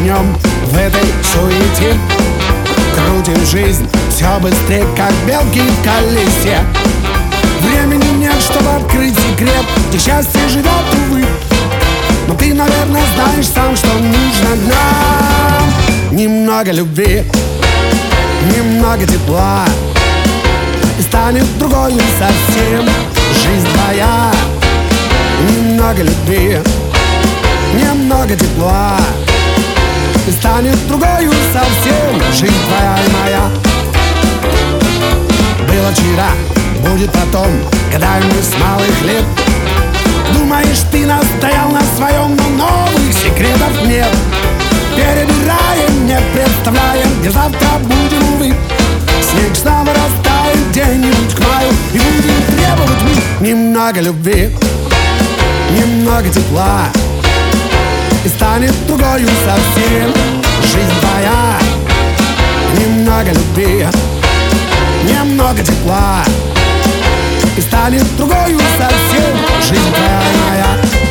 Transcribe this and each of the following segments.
днем в этой суете крутим жизнь все быстрее, как белки в колесе. Времени нет, чтобы открыть секрет, где счастье живет, увы. Но ты, наверное, знаешь сам, что нужно нам. Немного любви, немного тепла, и станет другой совсем жизнь твоя. Немного любви, немного тепла, и станет другой совсем жизнь твоя и моя. Было вчера, будет потом, когда мы с малых лет. Думаешь, ты настоял на своем, но новых секретов нет. Перебираем, не представляем, где завтра будем, увы. Снег снова растает где-нибудь к маю, и будем требовать мы немного любви, немного тепла, и станет другою совсем жизнь твоя. Немного любви, немного тепла, и станет другою совсем жизнь твоя и моя.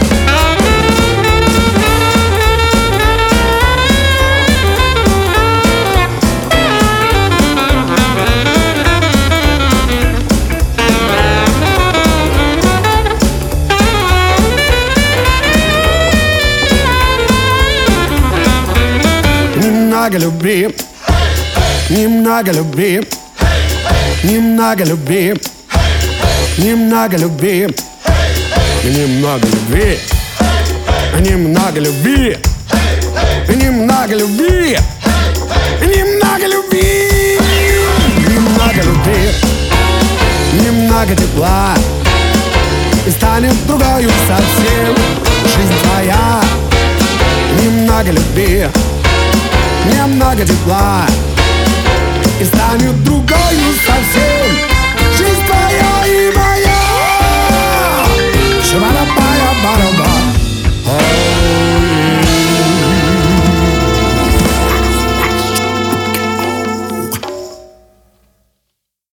Немного любви, немного любви, немного любви, немного любви, немного любви, немного любви, немного любви, немного любви, немного любви, немного тепла, и станет другою совсем жизнь твоя. Немного любви, немного тепла, и станет другою совсем